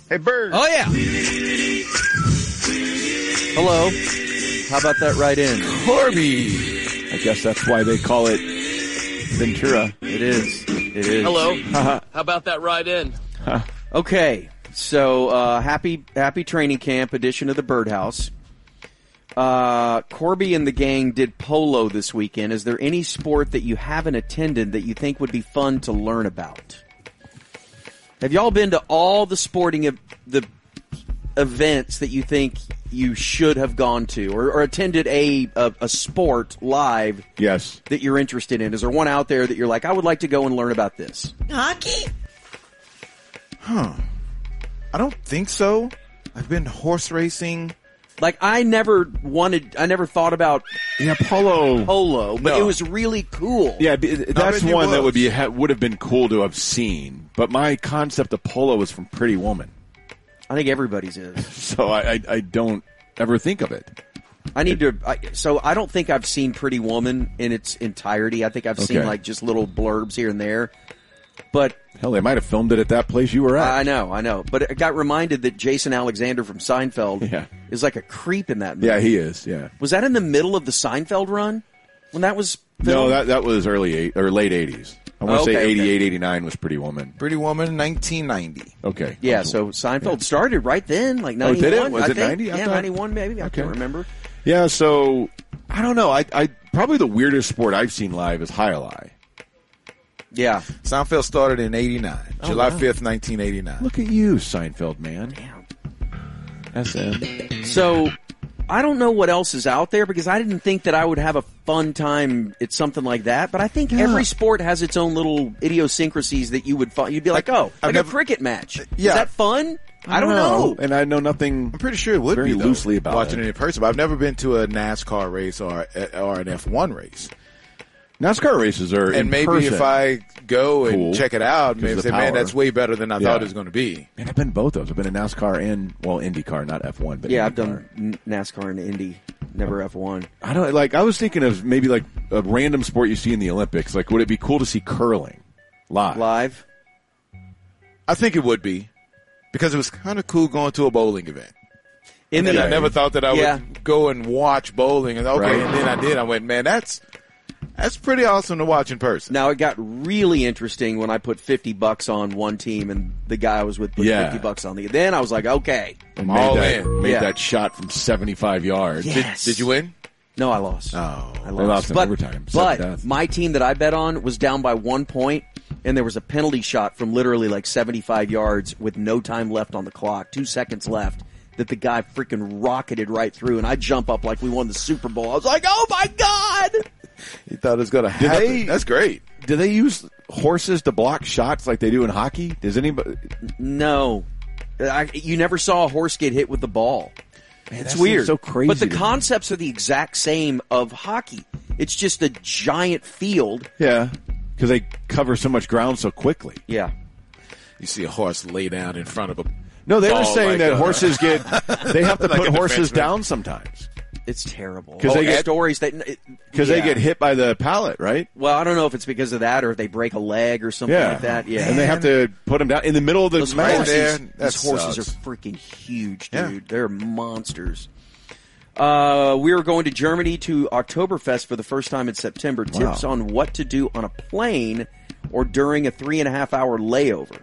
Hey, Bird. Oh, yeah. Hello. How about that right in? Corby. I guess that's why they call it Ventura. It is. It is. Hello. How about that ride in? Okay. So, happy training camp edition of the Birdhouse. Corby and the gang did polo this weekend. Is there any sport that you haven't attended that you think would be fun to learn about? Have y'all been to all the sporting the events that you think you should have gone to, or attended a sport live? Yes. That you're interested in? Is there one out there that you're like, I would like to go and learn about this? Hockey? I don't think so. I've been horse racing. Like, I never thought about polo, but No. it was really cool. Yeah, that's it one that was. would have been cool to have seen. But my concept of polo was from Pretty Woman, I think everybody's is. so I don't ever think of it. I need to. So I don't think I've seen Pretty Woman in its entirety. I think I've seen Okay. like just little blurbs here and there. But Hell, they might have filmed it at that place you were at. I know. But I got reminded that Jason Alexander from Seinfeld is like a creep in that movie. Yeah, he is. Yeah. Was that in the middle of the Seinfeld run when that was filmed? No, that was late 80s. I want to say Okay, 88, 89 was Pretty Woman. Pretty Woman, 1990. Okay. Yeah, so Seinfeld started right then, like 91. did it? Was I it think. 90? Yeah, 91 maybe. I can't remember. Yeah, so I don't know. I probably the weirdest sport I've seen live is High-Lie. Yeah. Seinfeld started in 89. July wow. 5th, 1989. Look at you, Seinfeld man. SM. So I don't know what else is out there because I didn't think that I would have a fun time at something like that. But I think every sport has its own little idiosyncrasies that you would find. You'd be like, oh, I've like never- a cricket match. Yeah. Is that fun? I don't know. And I know nothing. I'm pretty sure it would very be though, loosely about watching it. it in person. But I've never been to a NASCAR race or an F1 race. NASCAR races are And in maybe person. if I go and Cool. check it out, Because maybe of say, the man, power. that's way better than I Yeah. thought it was going to be. Man, I've been both those. I've been in NASCAR and IndyCar, not F1, but Yeah, I've IndyCar. done NASCAR and Indy, never F1. I don't like. I was thinking of maybe like a random sport you see in the Olympics. Like, would it be cool to see curling live? Live? I think it would be because it was kind of cool going to a bowling event. In And the I never thought that I Yeah. would go and watch bowling. And okay, Right. and then I did. I went, man, that's pretty awesome to watch in person. Now, it got really interesting when I put $50 on one team and the guy I was with put Yeah. $50 on the. Then I was like, okay. And all made Yeah. that shot from 75 yards. Yes. Did you win? No, I lost. Oh. I They lost in but, overtime, sudden But death. my team that I bet on was down by 1 point, and there was a penalty shot from literally like 75 yards with no time left on the clock, 2 seconds left, that the guy freaking rocketed right through, and I jump up like we won the Super Bowl. I was like, oh my God! You thought it was going to happen. they- That's great. Do they use horses to block shots like they do in hockey? Does anybody? No. You never saw a horse get hit with the ball. Man, It's that weird. seems so crazy But the to me. concepts are the exact same of hockey. It's just a giant field. Yeah, because they cover so much ground so quickly. Yeah. You see a horse lay down in front of a No, they were ball saying like that a- horses get. They have to Like put a horses defenseman. down sometimes It's terrible. 'Cause they get- stories that because they get hit by the pallet, right? Well, I don't know if it's because of that or if they break a leg or something Yeah, like that. Yeah, and they have to put them down in the middle of the those match. horses, there, that those horses sucks. are freaking huge, Yeah. dude. They're monsters. We are going to Germany to Oktoberfest for the first time in September. Tips on what to do on a plane or during a 3.5 hour layover.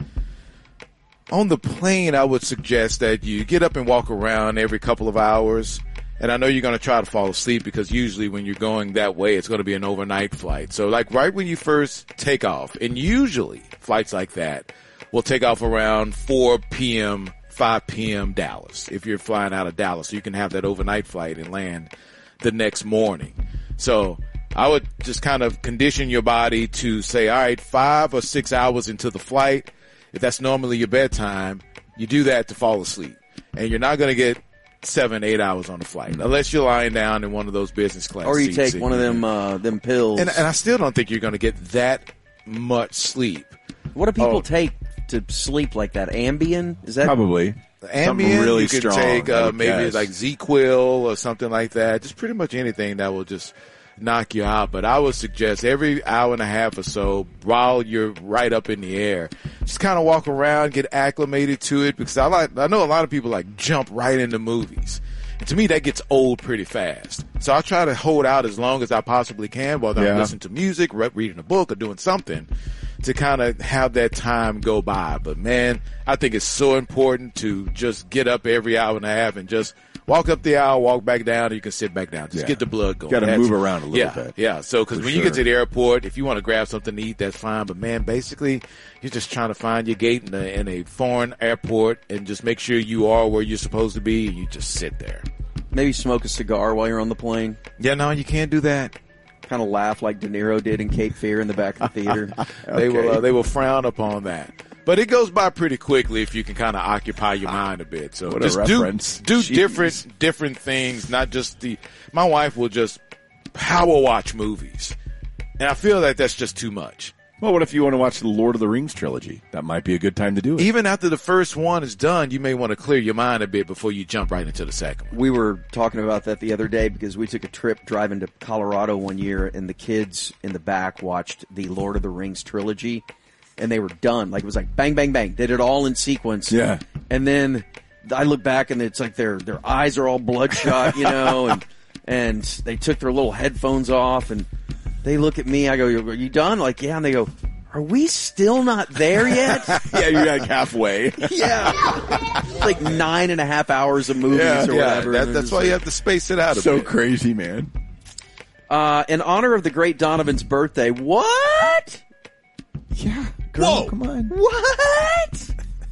On the plane, I would suggest that you get up and walk around every couple of hours. And I know you're going to try to fall asleep because usually when you're going that way, it's going to be an overnight flight. So like right when you first take off, and usually flights like that will take off around 4 p.m., 5 p.m. Dallas, if you're flying out of Dallas. So you can have that overnight flight and land the next morning. So I would just kind of condition your body to say, all right, 5 or 6 hours into the flight, if that's normally your bedtime, you do that to fall asleep. And you're not going to get 7, 8 hours on the flight unless you're lying down in one of those business class Or you seats. take one of them pills. And I still don't think you're going to get that much sleep. What do people take to sleep like that? Ambien? Is that Probably. Something Ambien, really you could strong, take I would maybe guess. like ZQuil or something like that. Just pretty much anything that will just knock you out. But I would suggest every hour and a half or so, while you're right up in the air, just kind of walk around, get acclimated to it, because I know a lot of people like jump right into movies. And to me, that gets old pretty fast. So I try to hold out as long as I possibly can while I'm listening to music, reading a book, or doing something to kind of have that time go by. But man, I think it's so important to just get up every hour and a half and just walk up the aisle, walk back down, and you can sit back down. Just get the blood going. Got to move around a little bit. Yeah. So, because when you get to the airport, if you want to grab something to eat, that's fine. But man, basically, you're just trying to find your gate in a foreign airport and just make sure you are where you're supposed to be, and you just sit there. Maybe smoke a cigar while you're on the plane. Yeah, no, you can't do that. Kind of laugh like De Niro did in Cape Fear in the back of the theater. Okay. They will frown upon that. But it goes by pretty quickly if you can kind of occupy your mind a bit. So what just a reference. do different things, not just my wife will just power watch movies. And I feel like that's just too much. Well, what if you want to watch the Lord of the Rings trilogy? That might be a good time to do it. Even after the first one is done, you may want to clear your mind a bit before you jump right into the second one. We were talking about that the other day because we took a trip driving to Colorado one year, and the kids in the back watched the Lord of the Rings trilogy, and they were done. Like, it was like bang, bang, bang. Did it all in sequence. Yeah. And then I look back, and it's like their eyes are all bloodshot, and they took their little headphones off, and they look at me. I go, "Are you done?" Like, yeah. And they go, "Are we still not there yet?" Yeah, you're like halfway. Yeah. Like 9.5 hours of movies or whatever. That's why you have to space it out a So bit. crazy, man. In honor of the great Donovan's birthday. What? Yeah. Girl, Whoa. come on. What?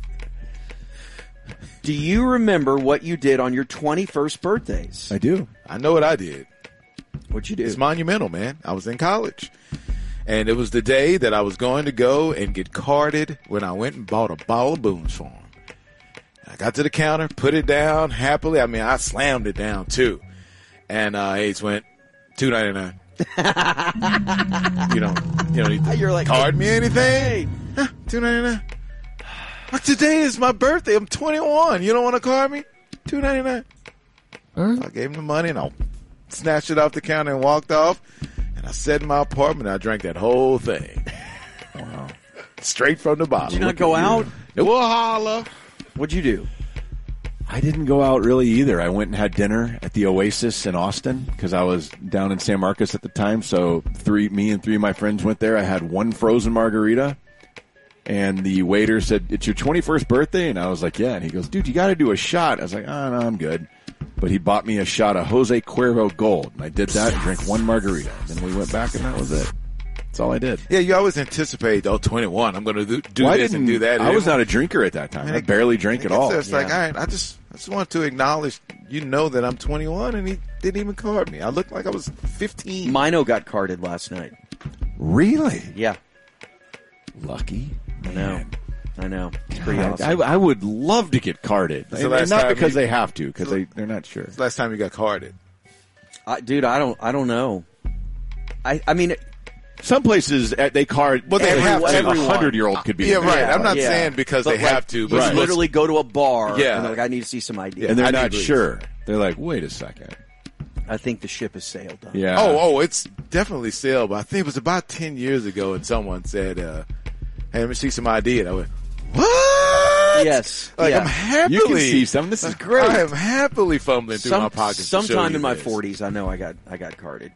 Do you remember what you did on your 21st birthdays? I do. I know what I did. What'd you do? It's monumental, man. I was in college. And it was the day that I was going to go and get carded when I went and bought a ball of Boone's for him. I got to the counter, put it down happily. I mean, I slammed it down too. And Ace went $2.99. you don't need to You're like, card me anything. Hey. Huh, $2.99. Like, today is my birthday. I'm 21. You don't want to card me? $2.99. So I gave him the money and I snatched it off the counter and walked off. And I sat in my apartment and I drank that whole thing. Wow. Straight from the bottle. Did you not go out? We'll holla. What'd you do? I didn't go out really either. I went and had dinner at the Oasis in Austin because I was down in San Marcos at the time. So me and three of my friends went there. I had one frozen margarita. And the waiter said, "It's your 21st birthday?" And I was like, "Yeah." And he goes, "Dude, you got to do a shot." I was like, "Oh, no, I'm good." But he bought me a shot of Jose Cuervo Gold. And I did that and drank one margarita. And then we went back and that was it. That's all I did. Yeah, you always anticipate, 21. I'm going to do Well, this and do that. I was not a drinker at that time. I barely drank at all. It's like, all right, I just want to acknowledge, that I'm 21, and he didn't even card me. I looked like I was 15. Mino got carded last night. Really? Yeah. Lucky. I know. It's pretty awesome. I would love to get carded. That's the And last not time because you- they have to, because they're not sure. Last time you got carded. Dude, I don't know. I mean, Some places they card. Well, they have to. A Everyone. 100-year-old could be. Yeah, in there. right. I'm not yeah. saying because they But, have to, but you Right. literally go to a bar. Yeah. And they're like, I need to see some ID. And they're I do not agree. sure. They're like, wait a second. I think the ship has sailed. Though. Yeah. Oh, it's definitely still. But I think it was about 10 years ago, and someone said, "Hey, let me see some ID." And I went, "What?" Yes. Like, Yeah. I'm happily. You can see some. This is great. I am happily fumbling through my pockets. to show Sometime you in my this. 40s, I know I got carded.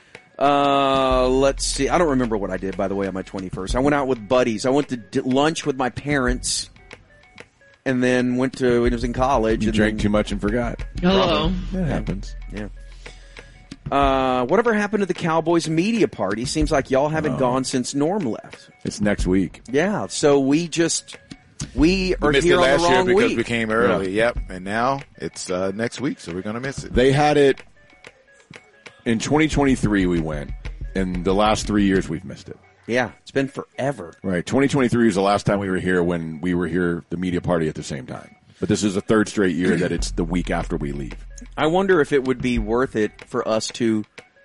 Let's see. I don't remember what I did, by the way, on my 21st. I went out with buddies. I went to lunch with my parents, and then went to when I was in college. You and drank then, too much and forgot. Hello. That happens. Yeah. Whatever happened to the Cowboys media party? Seems like y'all haven't gone since Norm left. It's next week. Yeah, so we We are missed here it on last the year wrong because week. we came early. Yep, and now it's next week, so we're gonna miss it. They had it in 2023. We went, and the last 3 years we've missed it. Yeah, it's been forever. Right. 2023 was the last time we were here when we were here, the media party at the same time. But this is the third straight year that it's the week after we leave. I wonder if it would be worth it for us to,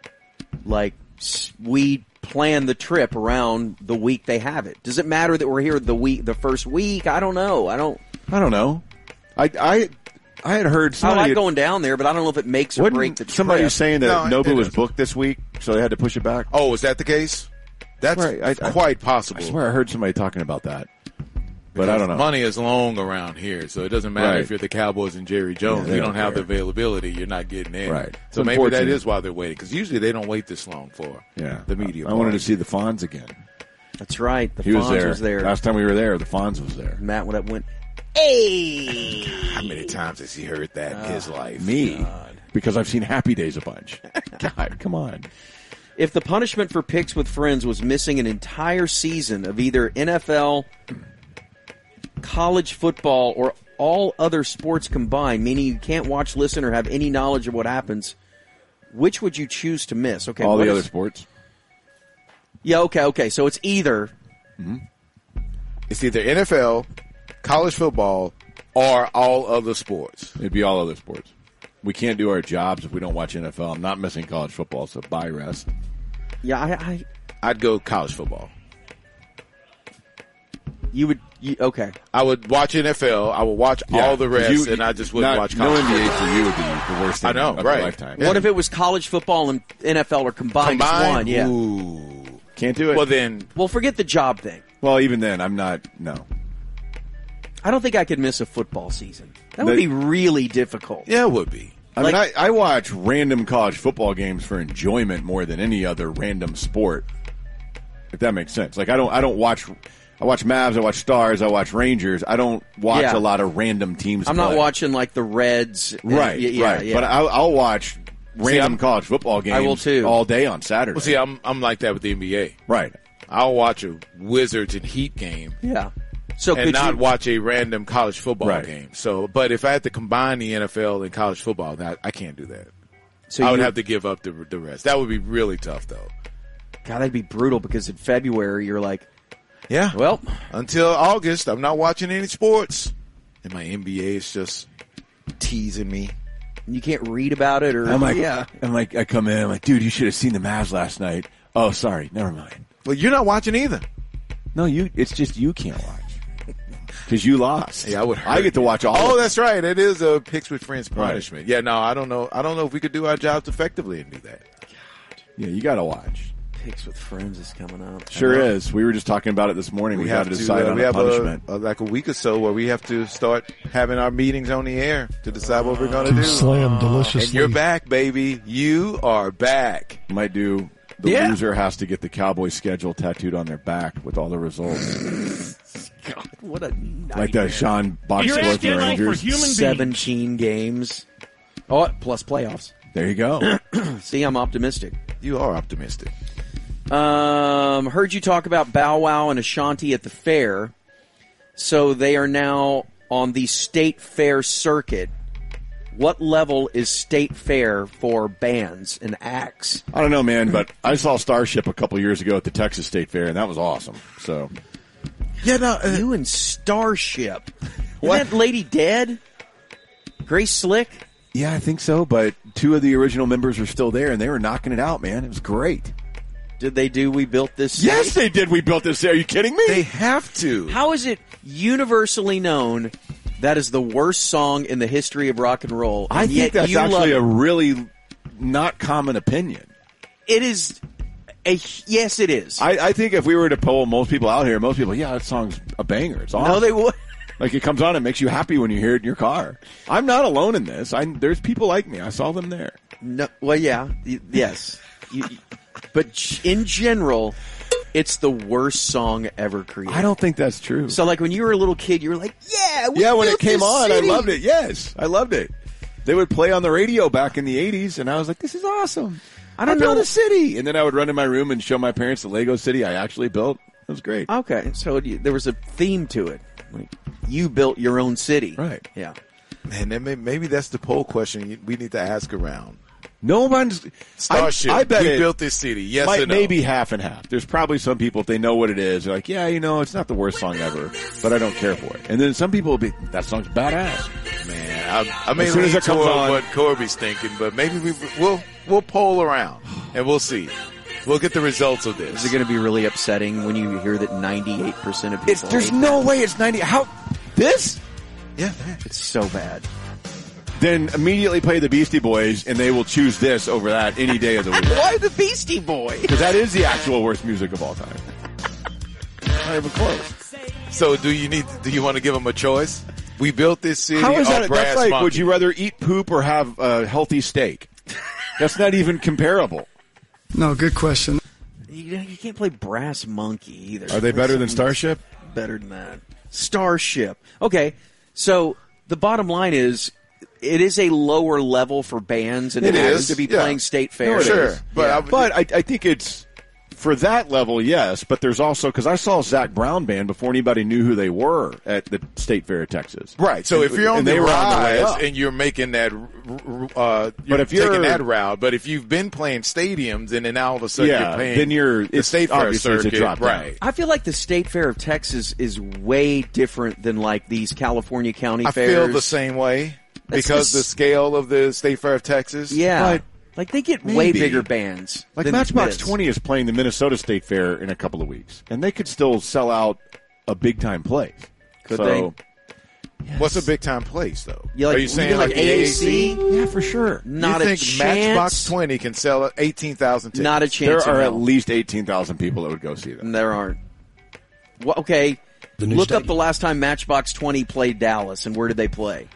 we plan the trip around the week they have it. Does it matter that we're here the first week? I don't know. I don't know. I had heard I somebody like going down there, but I don't know if it makes or breaks the trip. somebody was saying that No, Nobu it was doesn't. booked this week so they had to push it back. Oh, is that the case? That's Right, quite possible. I swear I heard somebody talking about that, but I don't know. Money is long around here, so it doesn't matter Right. if you're the Cowboys and Jerry Jones. Yeah, you they don't don't have the care. availability. You're not getting in. Right. So It's maybe that unfortunate. is why they're waiting, because usually they don't wait this long for the media. I wanted to part. see the Fonz again. That's right. The He Fonz was there. Last time we were there, the Fonz was there. Matt went, hey! How many times has he heard that in his life? Me, because I've seen Happy Days a bunch. God, come on. If the punishment for Picks with Friends was missing an entire season of either NFL, college football, or all other sports combined, meaning you can't watch, listen, or have any knowledge of what happens, which would you choose to miss? Okay, All what the is- other sports. Yeah, okay. So it's either It's either NFL, college football, or all other sports. It'd be all other sports. We can't do our jobs if we don't watch NFL. I'm not missing college football, so bye, rest. yeah. I'd go college football. Okay. I would watch NFL. I would watch all the rest, You- and I just wouldn't not- watch No college. NBA for you would be the worst thing I know, of right. your lifetime. Yeah. What if it was college football and NFL are combined as one? Yeah. Ooh. Can't do it. Well, then, Well, forget the job thing. Well, even then, I'm not. No. I don't think I could miss a football season. That would The- be really difficult. yeah, it would be. I mean, I watch random college football games for enjoyment more than any other random sport. If that makes sense. Like I watch Mavs, I watch Stars, I watch Rangers. I don't watch Yeah. a lot of random teams. I'm not play. watching like the Reds. and- Right, yeah, right. yeah. But I'll watch random I'm- college football games. I will too. all day on Saturday. Well, see, I'm like that with the NBA. right. I'll watch a Wizards and Heat game yeah. So and could not you, watch a random college football Right. game. So, but if I had to combine the NFL and college football, I can't do that. so I would you- have to give up the rest. That would be really tough, though. God, that'd be brutal because in February you're like, Yeah. well, Until August, I'm not watching any sports, and my NBA is just teasing me. you can't read about it or I'm like, yeah. I come in. I'm like, dude, you should have seen the Mavs last night. Oh, sorry, never mind. Well, you're not watching either. No, it's just you can't watch because you lost. Yeah, I would. I get to watch all. Oh, of it. that's right. It is a Picks with Friends punishment. Yeah, no, I don't know. I don't know if we could do our jobs effectively and do that. Yeah, you got to watch. Picks with Friends is coming up. Sure is. We were just talking about it this morning. We got to decide on we a have punishment. like a week or so where we have to start having our meetings on the air to decide what we're going to do. Slam deliciously. And you're back, baby. You are back. Might do. The Yeah. loser has to get the Cowboy schedule tattooed on their back with all the results, God, what a nightmare. like that Sean You're Boxworth asking like for Rangers. human beings. 17 games. Oh, plus playoffs. There you go. See, I'm optimistic. You are optimistic. Heard you talk about Bow Wow and Ashanti at the fair. So they are now on the state fair circuit. What level is state fair for bands and acts? I don't know, man, but I saw Starship a couple years ago at the Texas State Fair, and that was awesome. So Yeah, no. You and Starship. What? Isn't that lady dead? Grace Slick? yeah, I think so. But two of the original members are still there, and they were knocking it out, man. It was great. Did they do We Built This City? Yes, they did. We built this. Are you kidding me? They have to. How is it universally known that is the worst song in the history of rock and roll? I and think yet that's you actually a love it? really not common opinion. It is yes, it is. I think if we were to poll most people out here, most people, yeah, that song's a banger. It's awesome. No, they would. Like it comes on, it makes you happy when you hear it in your car. I'm not alone in this. There's people like me. I saw them there. No, well, yeah, yes, but in general, it's the worst song ever created. I don't think that's true. So, like when you were a little kid, you were like, "Yeah, we yeah, when it built came this on, city." I loved it. Yes, I loved it. They would play on the radio back in the 80s, and I was like, this is awesome. I don't built know. a city. And then I would run in my room and show my parents the Lego city I actually built. It was great. Okay, so there was a theme to it. Like, you built your own city, Right. Yeah. Man, then maybe that's the poll question we need to ask around. No one's Starship. I bet we it built this city. Yes or no? maybe half and half. There's probably some people, if they know what it is, they're like, yeah, it's not the worst song ever, but I don't care for it. And then some people will be, that song's badass. Man, I may As soon as lean it comes toward on- what Corby's thinking, but maybe we'll poll around and we'll see. We'll get the results of this. Is it going to be really upsetting when you hear that 98% of people? There's hate no way it's 90. How? This? Yeah. that? It's so bad. then immediately play the Beastie Boys, and they will choose this over that any day of the week. Why the Beastie Boys? Because that is the actual worst music of all time. Not even close. So do you want to give them a choice? We built this city. How is on that? Brass That's like, Monkey. would you rather eat poop or have a healthy steak? That's not even comparable. No, good question. You can't play Brass Monkey either. Are they better than Starship? Better than that. Starship. Okay, so the bottom line is, it is a lower level for bands and It acts is, to be yeah. playing state fair. No, sure. But I think it's for that level, yes. But there's also, because I saw Zach Brown Band before anybody knew who they were at the State Fair of Texas. Right. So if you're on And the they were on the way rise up. and you're making that, But if taking you're- that route. But if you've been playing stadiums and then all of a sudden Yeah, you're playing, then you're- the it's state fair obviously it's a circuit, drop down. right? I feel like the State Fair of Texas is way different than like these California county I fairs. feel the same way That's because the the scale of the State Fair of Texas. Yeah. But Like they get way maybe. bigger bands. Like than Matchbox this. 20 is playing the Minnesota State Fair in a couple of weeks, and they could still sell out a big time place. Could so, What's a big time place though? You like, Are you saying like like the AAC? Yeah, for sure. Not you a think chance. Matchbox 20 can sell 18,000 tickets? Not a There chance. are in at hell. least 18,000 people that would go see them. There aren't. Well, okay. The new Look up stadium. the last time Matchbox 20 played Dallas, and where did they play?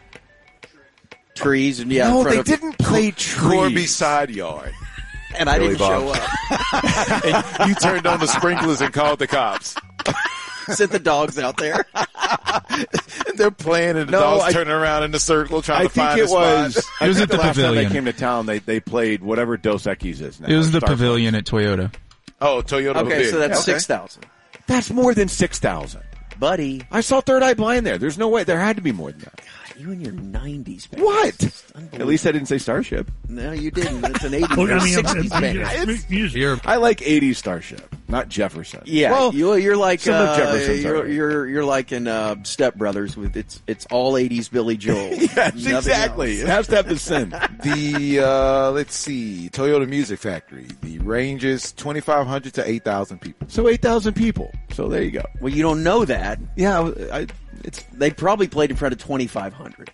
Trees and yeah. in No, front they of- didn't play Corby trees. Side Yard. and I Billy didn't show Bob. up. And you turned on the sprinklers and called the cops. Sent the dogs out there. And they're playing and the No, dogs I- turning around in the circle trying I to think find it a spot. was. It was I at think the last time Pavilion. they came to town. They played whatever Dos Equis is now. It was the Star- pavilion at Toyota. Oh, Toyota Okay, Pavilion. so that's Okay. 6,000. That's more than 6,000. Buddy, I saw Third Eye Blind there. There's no way. There had to be more than that. you in your 90s, man. What? Unbelievable. At least I didn't say Starship. No, you didn't. It's an 80s Well, or I mean, 60s band. music. I like 80s Starship, not Jefferson. Yeah, Well, you're like some of Jefferson's you're, are right. you're like in Step Brothers with it's all 80s Billy Joel. yes, Nothing exactly. else. It has to have the sin. The let's see, Toyota Music Factory. The range is 2,500 to 8,000 people. So 8,000 people. So there you go. Well, you don't know that. Yeah, They probably played in front of 2,500.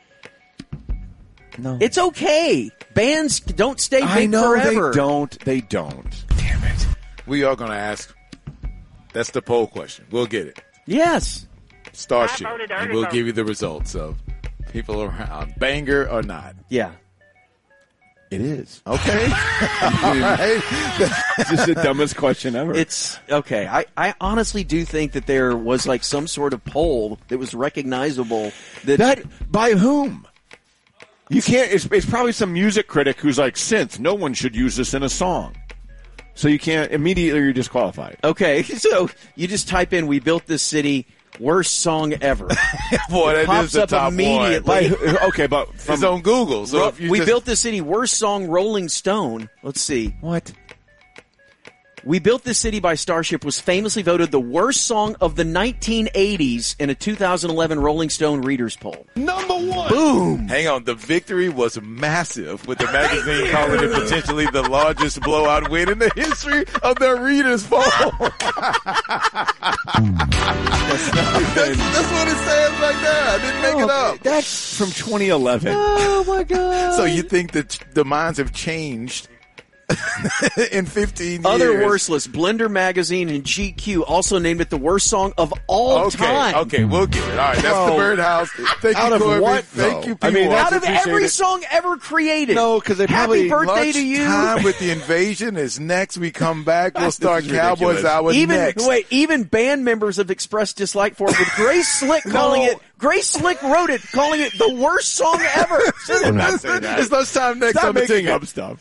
no. It's okay. Bands don't stay big I know forever. they don't. They don't. Damn it. We are going to ask. That's the poll question. We'll get it. Yes. Starship. I voted And we'll article. give you the results of people around. Banger or not. Yeah. It is. Okay. All right. It's just the dumbest question ever. It's okay. I honestly do think that there was like some sort of poll that was recognizable that by whom? You can't. It's probably some music critic who's like, synth. No one should use this in a song. So you can't immediately. You're disqualified. Okay, so you just type in "We built this city, worst song ever." Boy, that pops is the up top immediately. By who- okay, but one. from It's on Google. So if you We just, built this city, worst song, Rolling Stone. Let's see. what? We Built This City by Starship was famously voted the worst song of the 1980s in a 2011 Rolling Stone Readers poll. Number one. Boom! Hang on, the victory was massive, with the magazine calling it potentially the largest blowout win in the history of their readers' poll. That's what it says right there. I didn't make it up. That's from 2011. Oh my god! So you think that the minds have changed in 15 years? Other worst lists, Blender Magazine and GQ also named it the worst song of all time. Okay, we'll get it. All right, that's the Oh. Birdhouse. Thank Out you, of Corby. what, Thank though? you, I mean, people. that's Out of every appreciated. song ever created. No, because they Happy probably birthday to you. Time with the invasion is next. We come back. We'll This start is Cowboys ridiculous. Hour Even next. even band members have expressed dislike for it. With Grace Slick calling it. Grace Slick wrote it, calling it the worst song ever. I'm not saying that. It's lunchtime next Stop on the making ticket. up stuff.